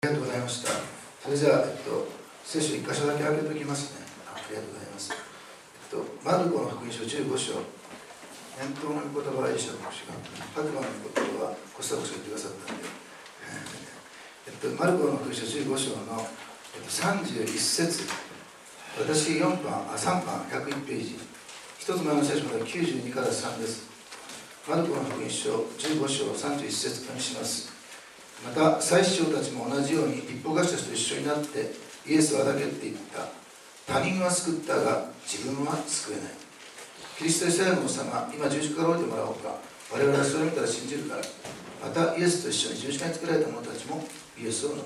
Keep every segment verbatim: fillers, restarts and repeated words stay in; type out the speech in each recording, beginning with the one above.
ありがとうございました。それじゃあ、えっと、聖書いっ箇所だけ開けておきますね。ありがとうございます。えっと、マルコの福音書じゅうご章、念頭の御言葉はエリシャ牧師が、白馬の御言葉はコスタ牧師が言ってくださったんで、えっと、マルコの福音書じゅうご章の、えっと、さんじゅういっ節、私よんばん、あ、さんばんひゃくいちページ、一つ前の聖書まできゅうじゅうにからさんです。マルコの福音書じゅうご章さんじゅういっ節お見せします。また祭司長たちも同じように立法学者と一緒になってイエスはだけって言った。他人は救ったが自分は救えない。キリストイスラエルの様、今十字架から降りてもらおうか。我々はそれを見たら信じるから。またイエスと一緒に十字架に作られた者たちもイエスを罵った。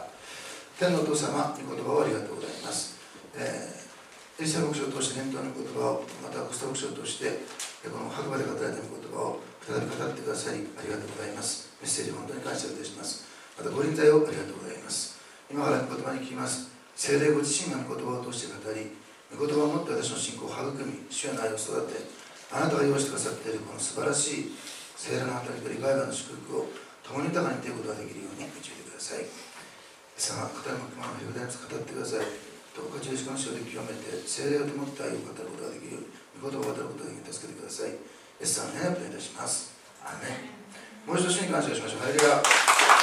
天のお父様、御言葉をありがとうございます。えー、エリシャ牧師を通して伝統の御言葉を、またコスタ牧師を通してこの白馬で語られた御言葉を再び語ってくださりありがとうございます。メッセージを本当に感謝いたします。またご臨在をありがとうございます。今から御言葉に聞きます。聖霊ご自身が御言葉を通して語り、御言葉をもって私の信仰を育み、主よの愛を育て、あなたが用意してくださっているこの素晴らしい聖霊の働きと利害がの祝福を共に豊かにということができるように導いてください。様、語るも熊の広大に語ってください。どうか十字架の塩で清めて、聖霊を灯って愛を語ることができるように、御言葉を語ることができるように助けてください。イエス様の願いをお願いいたします。アーメン。もう一度主に感謝しましょう。ハレルヤ。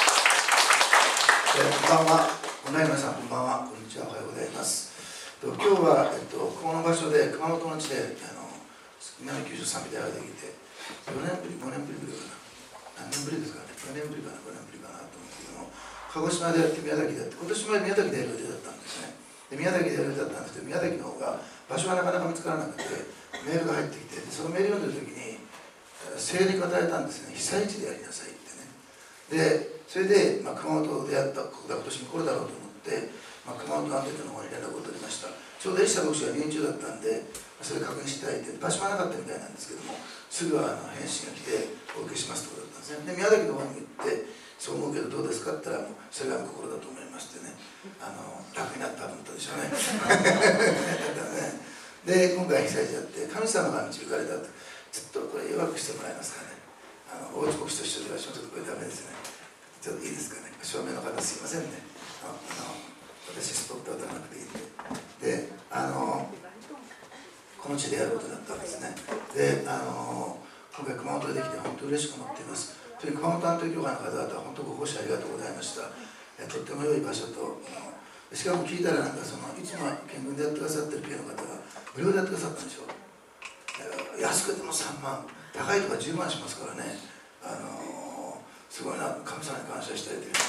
こんばんは。オンラインの皆さん、こんばんは。こんにちは。おはようございます。今日は、えっと、この場所で、熊本の地で、あの南九州賛美大ができて、よねんぶり、ごねんぶりぐらいかな。何年ぶりですかね。よねんぶりかな、ごねんぶりかなと思うんですけども、鹿児島でやって宮崎でやって、今年まで宮崎でやる予定だったんですね。で宮崎でやる予定だったんですけど、宮崎の方が場所がなかなか見つからなくて、メールが入ってきて、そのメール読んでる時に、聖霊が与えたんですね。被災地でやりなさいってね。で、それで、まあ、熊本でやったことが今年にこれだろうと思って、まあ、熊本アンテナの方に連絡を取りました。ちょうどエリシャ牧師が入院中だったんで、それ確認していただいて、場所はなかったみたいなんですけども、すぐはあの返信が来て、お受けしますということだったんですね。で、宮崎の方に行って、そう思うけどどうですかって言ったら、もうそれが心だと思いましてね、あの楽になったと思ったでしょうね。で、今回被災地やって、神様が導かれたと、ちょっとこれ弱くしてもらえますかね。あの大内牧師と一緒ではちょっとこれダメですね。ちょっといいですかね。照明の方すいませんね。あの私スポットは打たなくていいんで。で、あのこの地でやることだったんですね。で、あの今回熊本でできて本当に嬉しく思っています。特に熊本安定教会の方々は本当ご奉仕ありがとうございました。えとっても良い場所と、しかも聞いたらなんかそのいつも県軍でやってくださってるピアの方が無料でやってくださったんでしょう。安くてもさんまん、高いとかじゅうまんしますからね。あのすごいな、神様に感謝したいというふうに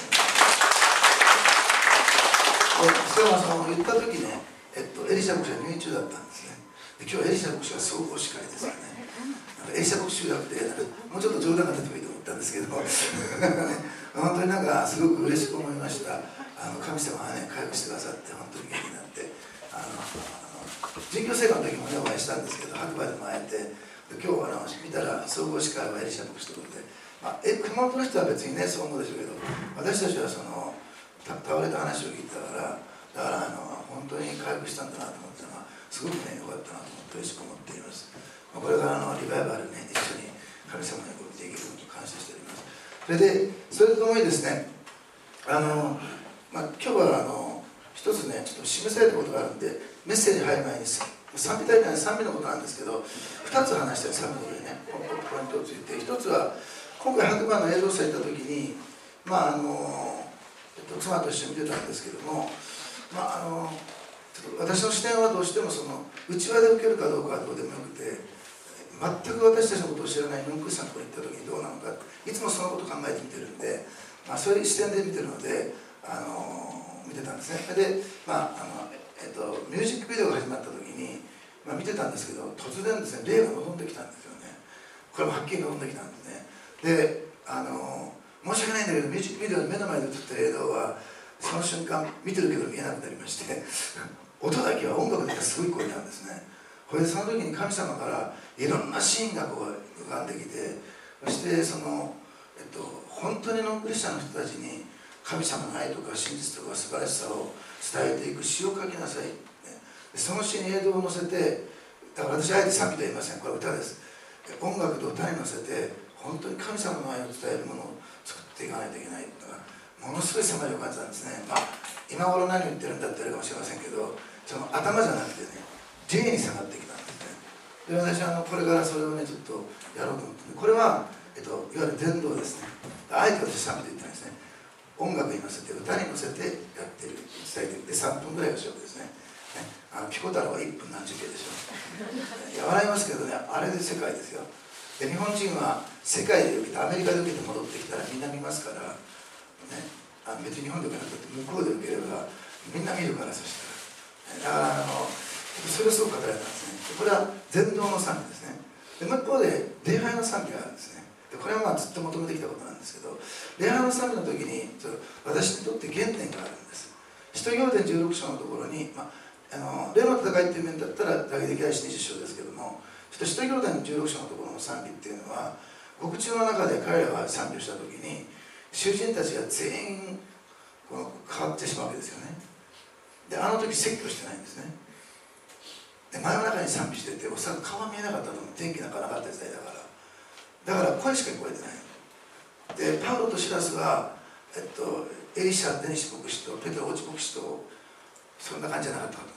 思います。で、その言った時ね、えっと、エリシャ牧師は入院中だったんですね。で今日エリシャ牧師は総合司会ですよね。エリシャ牧師じゃなくて、もうちょっと冗談が出てもいいと思ったんですけど、本当になんかすごく嬉しく思いました。あの神様がね、回復してくださって、本当に元気になって、あの人形聖歌の時もね、お会いしたんですけど、白馬でも会えて、今日はあの見たら総合司会はエリシャ牧師ということで、まあ、え熊本の人は別にね、そう思うでしょうけど、私たちはその倒れた話を聞いたから、だからあの本当に回復したんだなと思ったのは、すごくね、良かったなと思って嬉しく思っています。まあ、これからのリバイバルね、一緒に神様にこうできることを感謝しております。それで、それとともにですね、あの、まあ、今日はあの一つね、ちょっと示されたことがあるんで、メッセージに入る前に賛美大会の賛美のことなんですけど、ふたつ話したい賛美でね、ポイントをついて、ひとつは、今回白馬の映像祭行った時に、まああの、えっと、妻と一緒に見てたんですけども、まああの、ちょっと私の視点はどうしてもその内輪で受けるかどうかはどうでもよくて、全く私たちのことを知らないノンクリスチャンのところに行った時にどうなのか、いつもそのことを考えて見てるんで、まあ、そういう視点で見てるので、あの見てたんですね。で、まああのえっと、ミュージックビデオが始まった時に、まあ、見てたんですけど、突然ですね、霊が望んできたんですよね。これもはっきり望んできたんですね。で、あの申し訳ないんだけど、ミュージックビデオの目の前で映ってる映像は、その瞬間見てるけど見えなくなりまして音だけは音楽だけはすごい声なんですね。これでその時に神様からいろんなシーンがこう浮かんできて、そしてその、えっと、本当にノンクリスチャンの人たちに神様の愛とか真実とか素晴らしさを伝えていく詩を書きなさい、ね、その詩に映像を載せて、だから私あえて賛美とは言いません、これは歌です。音楽と歌に乗せて本当に神様の愛を伝えるものを作っていかないといけない。だからものすごい迫りを感じたんですね。まあ今頃何を言ってるんだって言われるかもしれませんけど、その頭じゃなくてね、ジェイに下がってきたんですね。で私はあのこれからそれをねちょっとやろうと思って、これは、えっと、いわゆる伝道ですね。あえて私賛美と言ってないですね。音楽に乗せて歌に乗せてやってる伝えてるでさんぷんぐらいが勝負ですね。ね、あのピコ太郎はいっぷん何十秒でしょう。いや笑いますけどね、あれで世界ですよ。で日本人は世界で受けてアメリカで受けて戻ってきたらみんな見ますから、ね、あの別に日本で受けなくて向こうで受ければみんな見るから。そしたら、ね、だからあのそれをすごく語られたんですね。これは伝道の賛美ですね。でもう一方で礼拝の賛美があるんですね。でこれはまあずっと求めてきたことなんですけど、礼拝の賛美の時に私にとって原点があるんです。使徒行伝じゅうろく章のところに、まあ、あの霊の戦いっていう面だったら大歴代史にじゅう章ですけども、使徒行伝じゅうろく章のところの賛美っていうのは、獄中の中で彼らが賛美をした時に囚人たちが全員この変わってしまうわけですよね。であの時説教してないんですね。で真夜中に賛美してて、おそらく顔は見えなかったと思う。天気なんかなかった時代だからだから声しか聞こえてない。でパウロとシラスは、えっと、エリシャ・デニシ牧師とペテロ・オチ牧師とそんな感じじゃなかったかと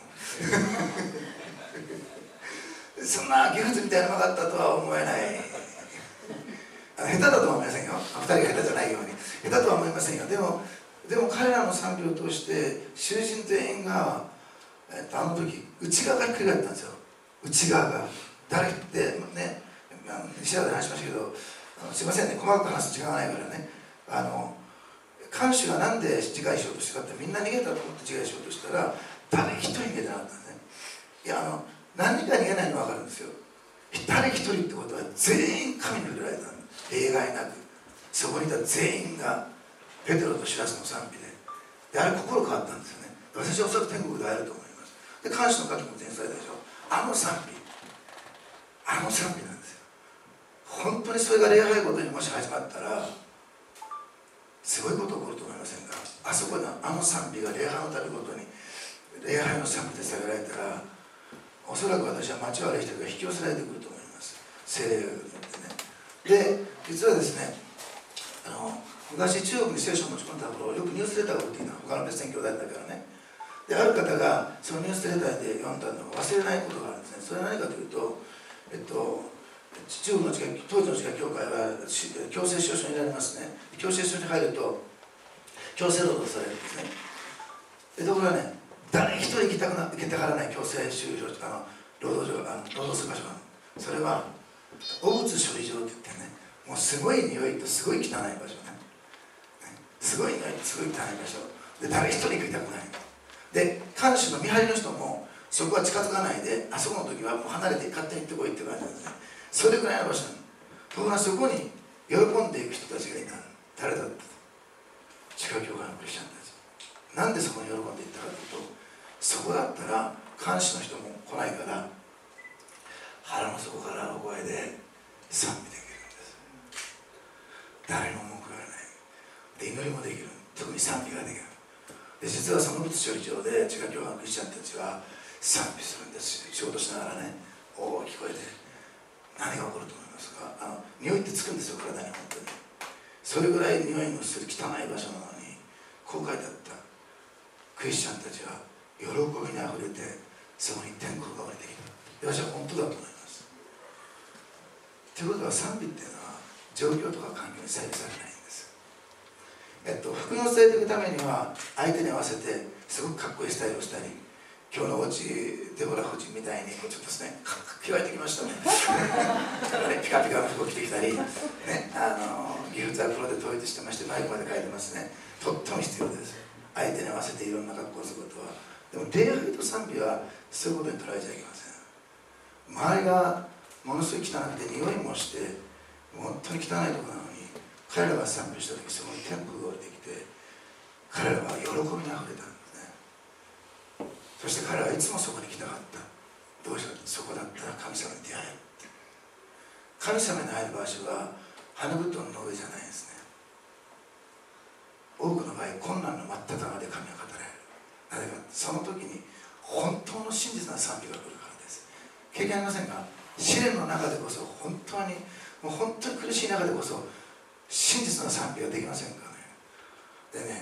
思うそんなギフツみたいなのがあったとは思えない。下手だとは思いませんよ。ふたりが下手じゃないように下手とは思いませんよ。でもでも彼らの賛美を通して囚人全員が、えっと、あの時内側がひっくり返ったんですよ。内側が誰ってね、シラで話しましたけど、あのすいませんね、細かく話す時間がないからね、あの看守がなんで自害しようとしたかって、みんな逃げたと思って自害しようとしたら誰一人逃げてなかったんですね。いやあの何人か逃げないの分かるんですよ。誰一人ってことは全員神に触れられたんです。例外なくそこにいた全員がペテロとシラスの賛美で、であれ心変わったんですよね。私はおそらく天国で会えると思います。で看守の方も前されたでしょ。あの賛美あの賛美なんですよ。本当にそれが礼拝ごとにもし始まったらすごいこと起こると思いませんか。あそこのあの賛美が礼拝のたびごとに礼拝の賛美で下げられたら、おそらく私は街を歩いてるから引き寄せられてくると思います。聖霊が来るのでね。で実はですね、あの昔中国に聖書を持ち込んだ頃、よくニュースレターが送ってきたの、他の別宣教団だからね。である方がそのニュースレターで読んだのを忘れないことがあるんですね。それは何かというと、えっと中国の地下当時の地下教会は強制収容所にいられますね。強制収容所に入ると強制労働されるんですね。でところがね、誰一人行きたくな行きたがらない強制収容所、あの労働所、あの労働する場所がある。それは汚物処理場って言ってね、もうすごい匂いとすごい汚い場所ね、すごい匂いとすごい汚い場所で、誰一人行きたくない。で看守の見張りの人もそこは近づかないで、あそこの時はもう離れて勝手に行ってこいって感じなんですね。それぐらいの場所なの。ところがそこに喜んでいく人たちがいた。誰だった？地下教会のクリスチャンたち。なんでそこに喜んでいったかというと、そこだったら看守の人も来ないから腹の底からの声で賛美できるんです。誰も文句がないで、祈りもできる。特に賛美ができる。で実はその物処理場で地下教会のクリスチャンたちは賛美するんです。仕事しながらね、大きい声で。何が起こると思いますか？あの匂いってつくんですよ、体に。本当にそれぐらい匂いのする汚い場所なのに、こう書いてあった。クリスチャンたちは喜びにあふれて、そこに天国が降りてきた。私は本当だと思います。ということは、賛美っていうのは状況とか環境に左右されないんです。えっと福音を伝えていくためには、相手に合わせてすごくかっこいいスタイルをしたり、今日のおうちデボラ夫人みたいにちょっとですね、着替えてきましたねピカピカの服を着てきたり、ね、あのギフツは黒で統一してまして、マイクまで書いてますね。とっても必要です。相手に合わせていろんな格好をすることは。でも礼拝と賛美はそういうことに捉えちゃいけません。周りがものすごい汚くて匂いもして本当に汚いところなのに、彼らが賛美した時、そこに天国が降りてきて、彼らは喜びにあふれた。そして彼はいつもそこに来たかった。どうしよう、そこだったら神様に出会える。神様に会える場所は花布団の上じゃないんですね。多くの場合、困難の真っ只中で神は語られる。なぜか、その時に本当の真実な賛美が来るからです。経験ありませんか？試練の中でこそ、本当にもう本当に苦しい中でこそ真実な賛美ができませんかね。でね、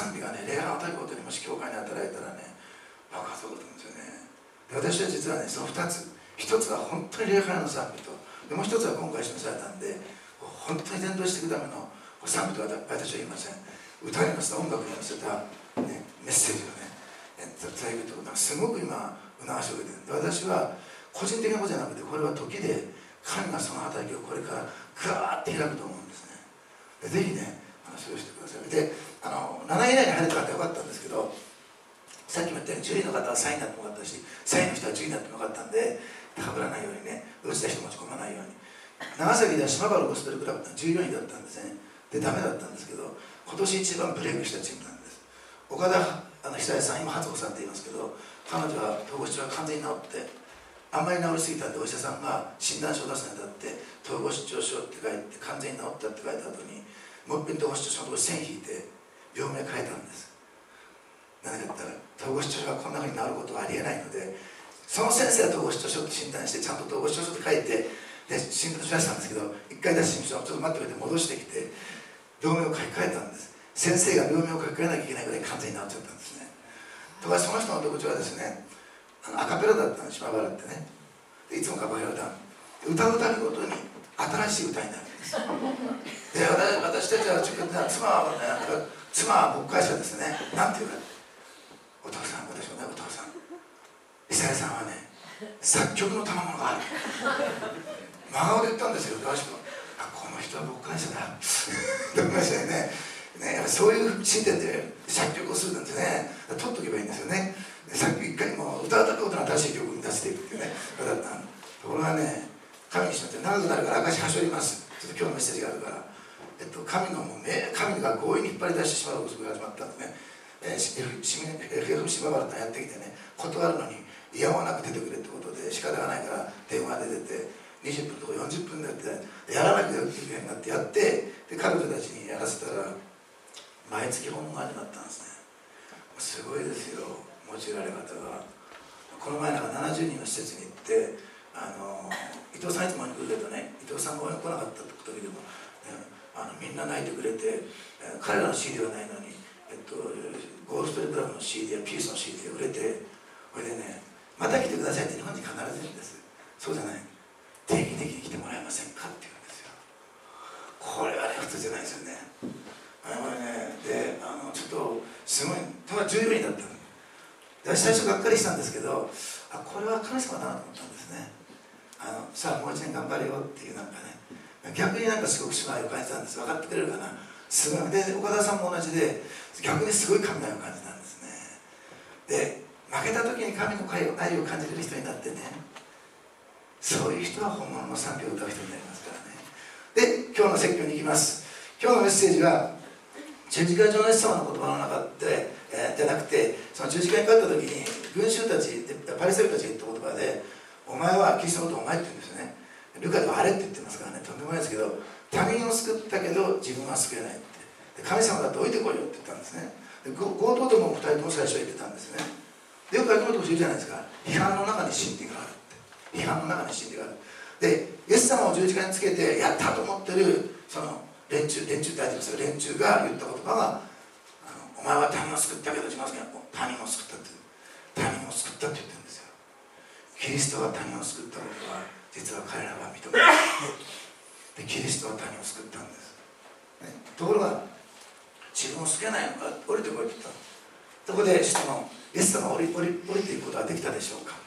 賛美がね、礼拝の与えることにもし教会に働いたらね、爆発を起こるんですよね。で私は実はね、そのふたつ、ひとつは本当に礼拝の賛美と、でもうひとつは今回示されたんで、本当に伝道していくための賛美とは私は言いません。歌に乗せた、音楽に乗せた、ね、メッセージをね、伝えるということがすごく今、促しを受けている。私は個人的なことじゃなくて、これは時で神がその働きをこれからガーッて開くと思うんですね。でぜひね、それをしてください。で、あのなない以内に入れた方はよかったんですけど、さっきも言ったようにじゅういの方はさんいになってもよかったし、さんいの人はじゅういになってもよかったんで、かぶらないようにね、落ちた人持ち込まないように。長崎では島原ゴスペルクラブってじゅうよんいだったんですね。で、ダメだったんですけど、今年一番ブレイクしたチームなんです。岡田あの久江さん、今初子さんって言いますけど、彼女は統合失調が完全に治って、あんまり治りすぎたんでお医者さんが診断書を出すにあたって統合失調症って書いて、完全に治ったって書いた後にもう一遍統合失調症のところ線引いて病名変えたんです。なぜかって言ったら統合失調症がこんなふうに治ることはありえないので、その先生は統合失調症って診断してちゃんと統合失調症って書いてで診断書出したんですけど、一回出した診断書をちょっと待ってくれて戻してきて病名を書き換えたんです。先生が病名を書き換えなきゃいけないぐらい完全に治っちゃったんですね。とかその人の特徴はですね、あのアカペラだったんです、島原ってね。いつもカバヤ歌う歌うたびごとに新しい歌になるんです。で 私, 私たちは妻は、ね、妻は牧会者ですね。なんていうか、お父さん、私もね、お父さん、久江さんはね、作曲の賜物がある。真顔で言ったんですよ、詳しく。あ、この人は牧会者だと思いましたよね。ね、やっぱそういう進展で作曲をするなんてね、取っとけばいいんですよね。さっき一回も歌ったことの新しい曲に出していくっていうね、だったところがね、神にしまって長くなるから証しはしょります。ちょっと今日のメッセージがあるから、えっと、神のもう神が強引に引っ張り出してしまうことが始まったんですね。えー、エフエフ 島原ってやってきてね、断るのにいやおなく出てくれってことで仕方がないから電話で出てにじゅっぷんとかよんじゅっぷんでやってやらなきゃいけないなってやって、で彼女たちにやらせたら毎月訪問が始まったんですね。すごいですよ、用いられ方が。この前なんかななじゅうにんの施設に行って、あの伊藤さんいつもに来るけどね、伊藤さんが応援来なかった時でも、ね、あのみんな泣いてくれて、えー、彼らの シーディー はないのに、えっと、ゴールストリートクラブの シーディー やピースの シーディー が売れて、これでね、また来てくださいって日本に必ず言うんです。そうじゃない、定期的に来てもらえませんかって言うんですよ。これはね、普通じゃないですよね。あのね、で、あのちょっとすごい、ただじゅうよにんだったの。で最初がっかりしたんですけど、あ、これは神様だなと思ったんですね。あのさあもう一年頑張れよっていう、なんかね、逆になんかすごく島を感じたんです。分かってくれるかな。すごい。で岡田さんも同じで、逆にすごい神の愛を感じたんですね。で負けた時に神の愛を感じる人になってね、そういう人は本物の賛美を歌う人になりますからね。で今日の説教に行きます。今日のメッセージは十字架上のイエス様の言葉の中で、えー、じゃなくて、その十字架にかかった時に群衆たち、パリサイ人たちが言った言葉で、お前はキリストのことをお前って言うんですよね。ルカではあれって言ってますからね、とんでもないですけど、他人を救ったけど自分は救えないって、で神様だって置いてこいよって言ったんですね。で強盗ともふたりとも最初は言ってたんですね。でよく秋元教えるじゃないですか、批判の中に真理があるって、批判の中に真理がある。でイエス様を十字架につけてやったと思ってるその連中、連中って相手ですよ、連中が言った言葉が、あのお前は他人を救ったけど自分は救えない、他人を救ったって、他人を救ったって言ってるんですよ。キリストが他人を救ったことは実は彼らは認めないで、キリストは他人を救ったんです、ね、ところが自分を救えないのか、降りてこいって言った。そこで質問、イエス様は降り、降り、降りていくことはできたでしょうか。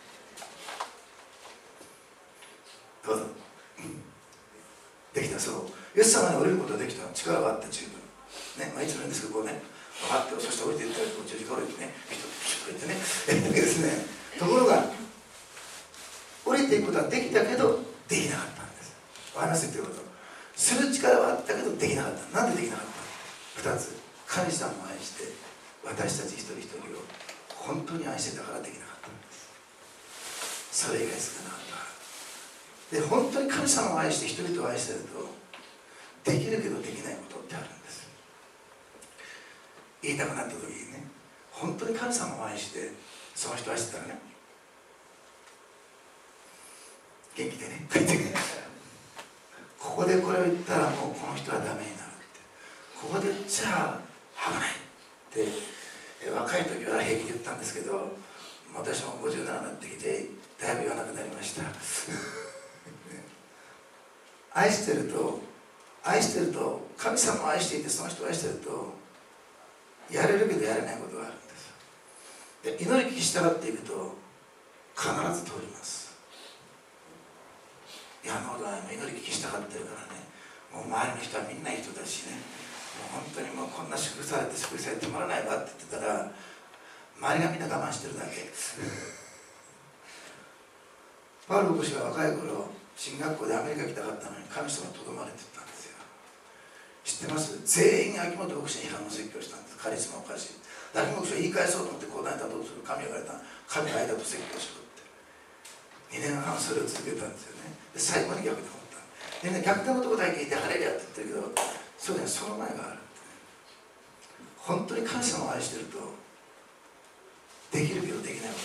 どうぞ。できた。そう、イエス様に降りることができた。力があって十分ね、まあ、いつも言うんですけど、こうね、分かって、そして降りていったら十字架降りてね、人と言ってね、だけですね。ところが降りていくことはできたけどできなかったんです。お話し言ってること、する力はあったけどできなかった。なんでできなかった？ふたつ、神様を愛して私たち一人一人を本当に愛してたからできなかったんです。それ以外少なかったから。で、本当に神様を愛して人々を愛してるとできるけどできないことってあるんです。言いたくなった時にね、本当に神様を愛してその人を愛してたらね、元気でね、ここでこれを言ったらもうこの人はダメになるって、ここで言っちゃ危ない、 で若い時は平気で言ったんですけど、私もごじゅうななになってきてだいぶ言わなくなりました愛してると愛してると神様を愛していてその人を愛してるとやれるけどやれないことがあるんです。で祈り聞き従っていくと必ず通ります。いやもう祈り聞き従ってるからね、もう周りの人はみんないい人だしね、もう本当にもうこんな祝福されて祝福されてたまらないわって言ってたら、周りがみんな我慢してるだけパウロ牧師は若い頃進学校でアメリカ行きたかったのに神様とどまれって言ったんですよ。知ってます？全員秋元牧師に批判の説教したんです。カリスマおかしい。秋元牧師は言い返そうと思って講談に立とうとする。神が言われた。神の間と説教しろってにねんはんそれを続けたんですよね。で最後に逆転を打った。でね、逆転のとこだけ聞いてハレルヤって言ってるけど、そうね、その前があるって、ね、本当に神様を愛してるとできるけどできない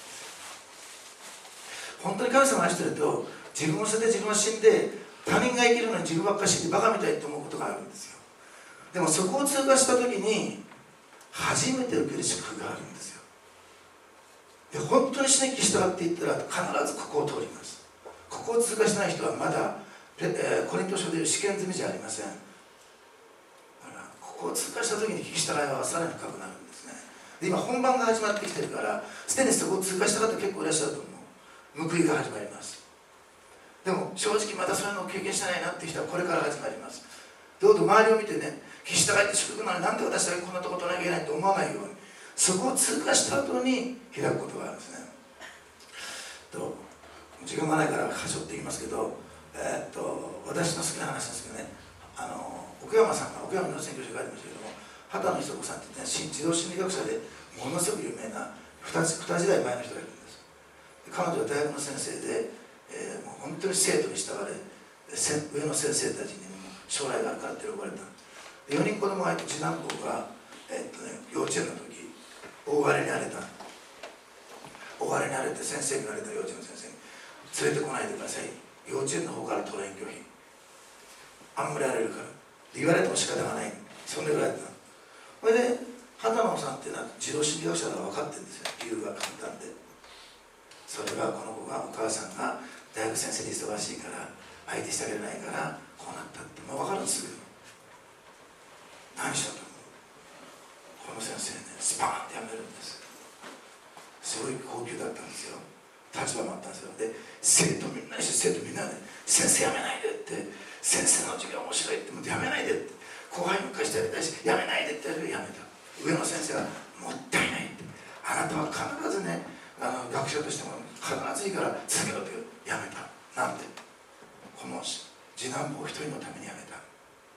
ことってあるんですよ。本当に神様を愛してると自分を捨てて自分は死んで他人が生きるのに自分ばっかり死んでバカみたいと思うことがあるんですよ。でもそこを通過した時に初めて受ける祝福があるんですよ。で本当に死に従っていったら必ずここを通ります。ここを通過しない人はまだ、えー、コリント書でいう試験済みじゃありません。だからここを通過した時に聞き従いはさらに深くなるんですね。で今本番が始まってきてるからすでにそこを通過した方結構いらっしゃると思う。報いが始まります。でも正直まだそういうのを経験してないなっていう人はこれから始まります。どうぞ周りを見てね、聞き従いって祝福なのになんで私だけこんなとこ取らなきゃいけないと思わないように、そこを通過した後に開くことがあるんですね。と時間がないから端折っていきますけど、えー、っと私の好きな話ですけどね、あの奥山さんが奥山の選挙書に書いてましたけども、畑野久子さんって言って、ね、児童心理学者でものすごく有名な 2, 2時代前の人がいるんです。で彼女は大学の先生で、えー、もう本当に生徒に慕われ、上の先生たちにも将来があるからって呼ばれた。よにん子供がいて次男坊が、えーっとね、幼稚園の時大荒れに荒れた。大荒れに荒れて先生に言われた。幼稚園の先生に連れてこないでください、幼稚園の方から登園拒否、あんまり荒れるから言われても仕方がない、そんで言われた。それで畑野さんっていうのは児童心理学者だから分かってるんですよ、理由が簡単で。それはこの子がお母さんが大学先生に忙しいから相手してあげれないからこうなったって、もう分かるんですけど、何したと思う？この先生ね、スパーンってやめるんです。すごい高級だったんですよ、立場もあったんですよ。で生徒みんなにして生徒みんなで、ね、先生やめないでって、先生の授業面白いって、もうやめないでって、後輩に昔やりたいしやめないでってやめた。上の先生はもったいないって、あなたは必ずね、あの学者としても必ずいいから続けろってやめた。なんでこの次男坊一人のためにやめた。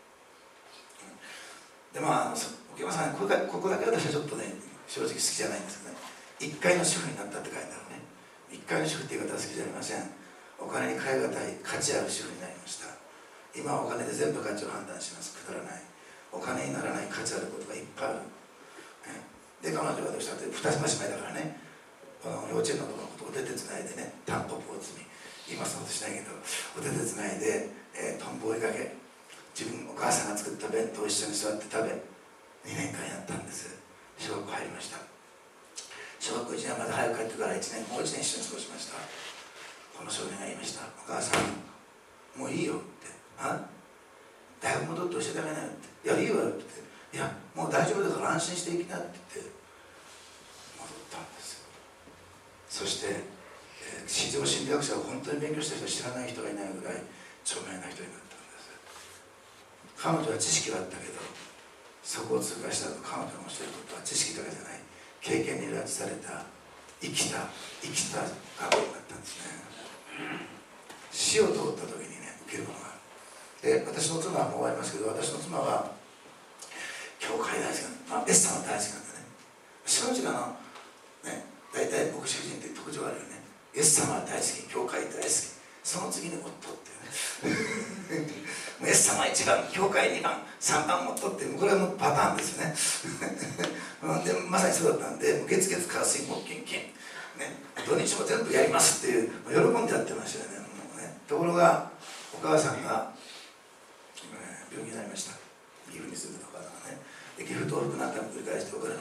でまあ奥山さん、ここだけ私はちょっとね正直好きじゃないんですけどね、いっかいの主婦になったって書いてあるね。いっかいの主婦っていう方は好きじゃありません。お金に換え難い価値ある主婦になりました。今はお金で全部価値を判断します。くだらない、お金にならない価値あることがいっぱいある。で彼女はどうしたって二つ姉妹だからね、この幼稚園のことをお手手つないでね、タンポポを摘み、今そんなことしないけどお手手つないで、えー、トンボを追いかけ、自分お母さんが作った弁当を一緒に座って食べ、にねんかんやったんです。小学校入りました。小学校いちねんまで早く帰ってからいちねん、もういちねん一緒に過ごしました。この少年が言いました。お母さんもういいよって、あ大学戻って教えてあげないよって、いやいいわよって言って、いやもう大丈夫だから安心していきなって言って戻ったんですよ。そして、えー、市場心理学者は本当に勉強した人知らない人がいないぐらい著名な人になったんです。彼女は知識はあったけど、そこを通過した後彼女の教えることは知識だけじゃない、経験に拉致された生きた生きた学校になったんですね。死を通った時にね受けるものがある。で私の妻はもう終わりますけど、私の妻は教会大好きなんだ、まあ、イエス様大好きなんだね。正直あのね、大体牧師夫人って特徴があるよね。イエス様は大好き、教会大好き、その次に夫っていうねイエス様いちばん、教会にばん、さんばん夫っていう、これはもうパターンですねでまさにそうだったんで、月月火水木金金ね、土日も全部やりますっていう喜んでやってましたよね。もうね、ところがお母さんが、えー、病気になりました。岐阜に住んでたお母さんがね、で岐阜東北何回も繰り返してお金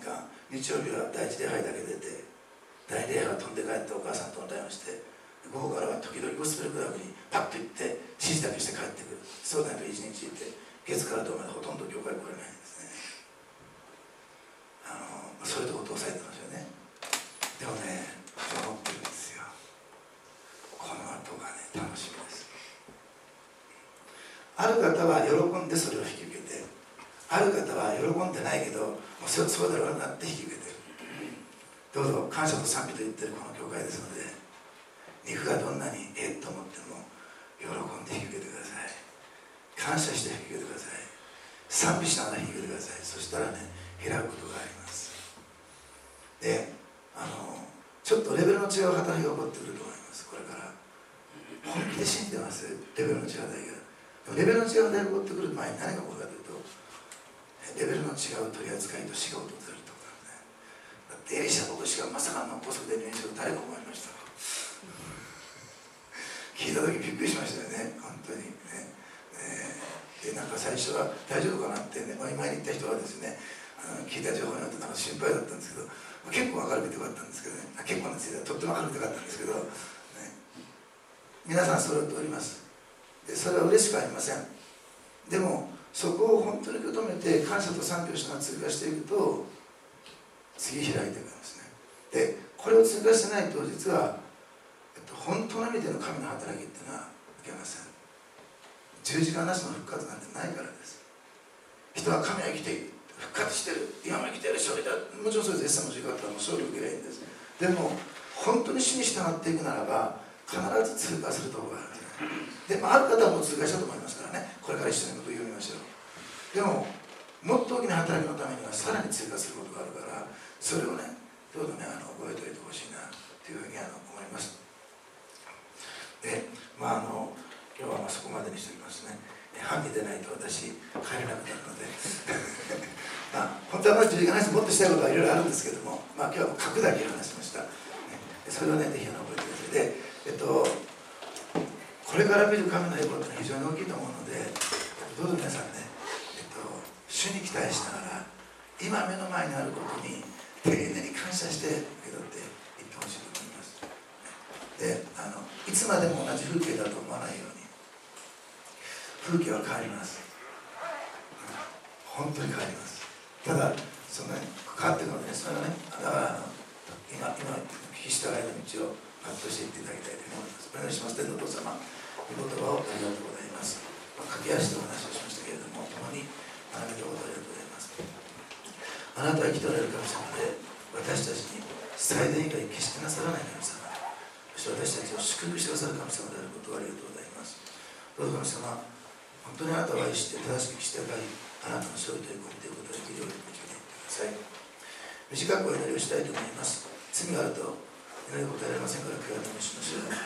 間日曜日は第一礼拝だけ出て、第二礼拝は飛んで帰ってお母さんとの対話して、午後からは時々ゴスペルクラブにパッと行って指示だけして帰ってくる。そうなると一日いて、月から土までほとんど教会来れないんですね。あのそういうところを抑えてますよね。でもね、思ってるんですよ。この後がね、楽しみです。ある方は喜んでそれを引き受けて、ある方は喜んでないけど、もうそうだろうなって引き受けてる。どうぞ感謝と賛美と言ってるこの教会ですので、肉がどんなにええと思っても喜んで引き受けてください。感謝して引き受けてください。賛美しながら引き受けてください。そしたらね、開くことがあります。で、あのちょっとレベルの違う働きが起こってくると思います。これから本気で信じてます。レベルの違う働きが。レベルの違う働きが起こってくる前に何が起こるかというと、レベルの違う取り扱いと死が訪れるとかね。だってエリシャ牧師がまさかの高速で入院すると誰が思いましたか。聞いた時びっくりしましたよね、本当にね。でなんか最初は大丈夫かなってね、前に行った人はですね、あの聞いた情報によってなんか心配だったんですけど、結構明るくてよかったんですけどね、結構についてはとっても明るくてよかったんですけど、ね、皆さんそれを通ります。でそれは嬉しくありません。でもそこを本当に受け止めて感謝と賛美をしながら通過していくと、次開いていくんですね。でこれを通過してないと、実は、えっと、本当の意味での神の働きっていうのは受けません。十字架なしの復活なんてないからです。人は神は生きている、復活してる、今も生きている、勝利だ、もちろんそれ絶賛の時間だったらもう勝利を受ければいいんです。でも本当に主に従っていくならば必ず通過するところがあるんですね。で、まあ、ある方はもう通過したと思いますからね、これから一緒にことを読みましょう。でももっと大きな働きのためにはさらに通過することがあるから、それをね、どうぞね、あの覚えておいてほしいなというふうにあの思います。で、まああの今日はまあそこまでにしておきますね。半に出ないと私帰れなくなるのでまあ本当はじゅうじかん話もっとしたいことはいろいろあるんですけども、まあ今日は核だけ話しました、ね、それをね、ぜひ覚えてください。で、えっとこれから見る神の栄光って非常に大きいと思うので、どうぞ皆さんね、えっと、主に期待しながら今目の前にあることに丁寧に感謝して受け取っていってほしいと思います。で、あのいつまでも同じ風景だと思わないように、風景は変わります。本当に変わります。ただそんなに変わっていくのでね、それはね、だから今今引き従いの道を全うしていっていただきたいと思います。お願いします。天のお父様、御言葉をありがとうございます。まあ、駆け足でお話をしましたけれども、共に学べたことありがとうございます。あなたは生きておられる神様で、私たちに最善以外決してなさらない神様、そして私たちを祝福してくださる神様であることをありがとうございます。どうぞ神様、本当にあなたを愛して正しくしていただき、あなたの勝利ということでことができるように導いてください。短くお祈りをしたいと思います。罪があると祈りを答えられませんから、悔い改めしましょう。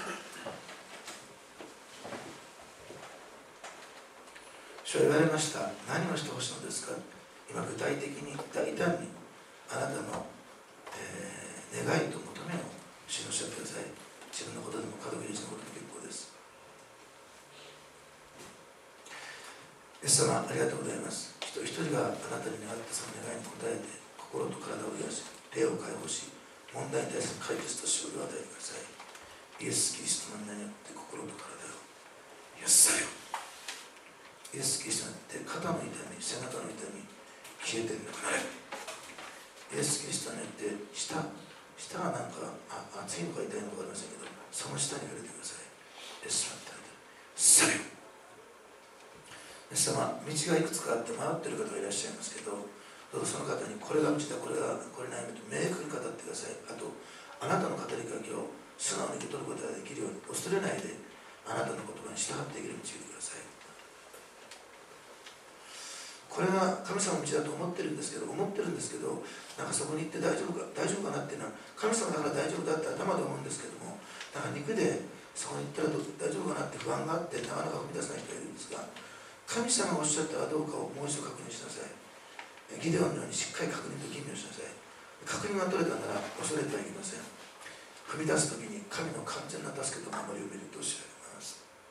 主は言われました。何をしてほしいのですか。今具体的に大胆にあなたの、えー、願いと求めを主におっしゃってください。自分のことでも家族一のことでも結構です。イエス様、ありがとうございます。一人一人があなたに願ってその願いに応えて、心と体を癒し、霊を解放し、問題に対する解決と勝利を与えてください。イエス・キリストの皆によって心と体を癒されよ。イエス・キリストによって肩の痛み、背中の痛み、消えてなくなれ。イエス・キリストによって舌、舌がなんかあ熱いのか痛いのか分かりませんけど、その下に触れてください。イエス様に対してされよ。イエス様、道がいくつかあって迷っている方がいらっしゃいますけど、どうぞその方にこれが道だ、これがこれないと明確に語ってください。あと、あなたの語りかけを素直に受け取ることができるように、恐れないであなたの言葉に従っていけるように導いてください。これが神様の道だと思ってるんですけど、思ってるんですけど、なんかそこに行って大丈夫か、大丈夫かなっていうのは、神様だから大丈夫だって頭で思うんですけども、なんか肉でそこに行ったら大丈夫かなって不安があって、なかなか踏み出せない人がいるんですが、神様がおっしゃったらどうかをもう一度確認しなさい。ギデオンのようにしっかり確認と吟味をしなさい。確認が取れたなら恐れてはいけません。踏み出すときに神の完全な助けと守りを見るとおっしゃいます。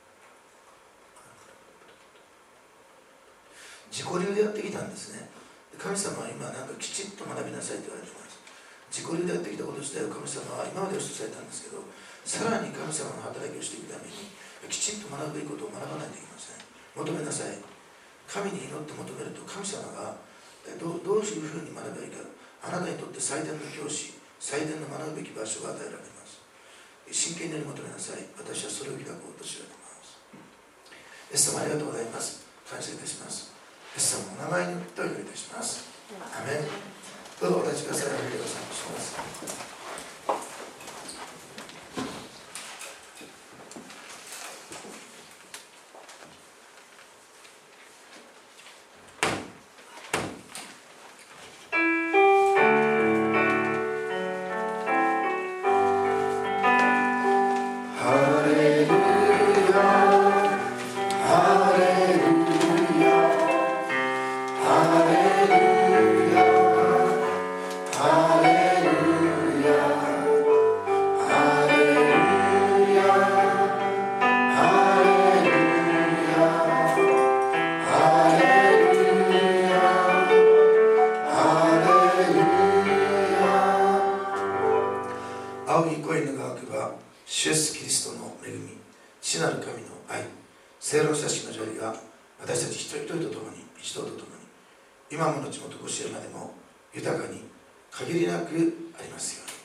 自己流でやってきたんですね。 神様は今なんかきちっと学びなさいと言われています。自己流でやってきたこと自体を神様は今までよしとされたんですけど、さらに神様の働きをしていくためにきちんと学ぶべきことを学ばないといけません。求めなさい。神に祈って求めると、神様がどう、どういうふうに学べばいいか、あなたにとって最善の教師、最善の学ぶべき場所が与えられます。真剣に求めなさい。私はそれを開こうとしております。イエス様ありがとうございます。感謝いたします。イエス様の名前によってお祈りいたします。アメン。どうぞお立ちください。お願いします。私たち一人一人と共に、一同と共に、今も後もとこしえまでも豊かに限りなくありますように。